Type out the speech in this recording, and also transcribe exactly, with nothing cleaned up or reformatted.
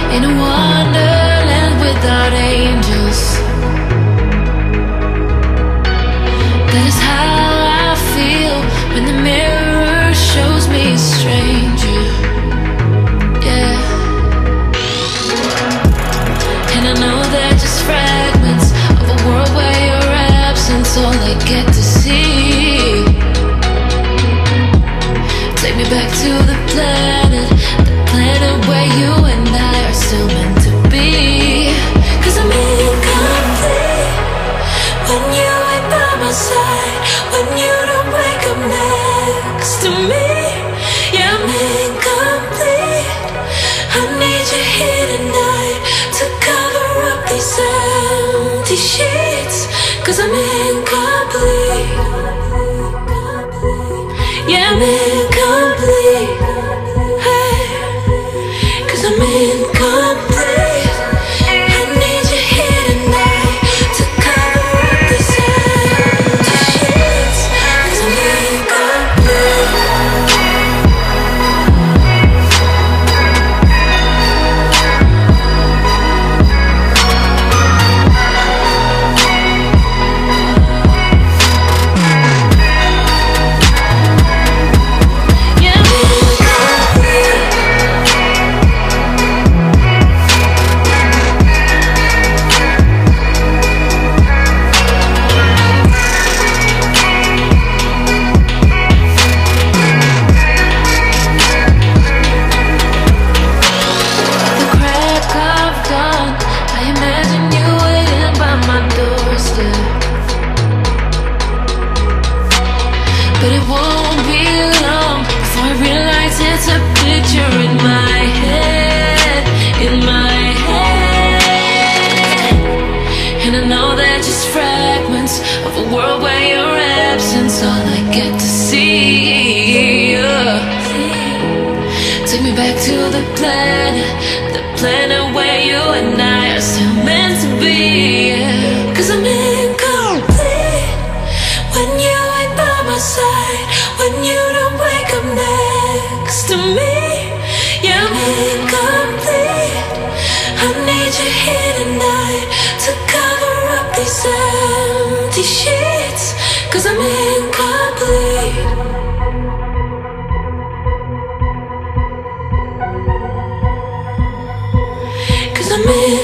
in a wonderland without angels. That is how I feel when the mirror shows me a stranger. Yeah. And I know they're just fragments of a world where your absence all I get to see. Take me back to the planet, the planet where you and I are still meant to be. Cause I'm incomplete when you ain't by my side, when you don't wake up next to me. Yeah, I'm incomplete. I need you here tonight to cover up these empty sheets. Cause I'm incomplete. Yeah, I'm incomplete. Hey, cause I'm incomplete. I need you here tonight to cover up these empty sheets. Cause I'm incomplete. But it won't be long before I realize it's a picture in my head, in my head. And I know they're just fragments of a world where your absence all I get to see. Yeah. Take me back to the planet, the planet where you and I are still meant to be. Yeah. Cause I'm incomplete when you ain't by my side, when you don't wake up next to me. Yeah, I'm incomplete. I need you here tonight to cover up these empty sheets. Cause I'm incomplete. Cause I'm incomplete.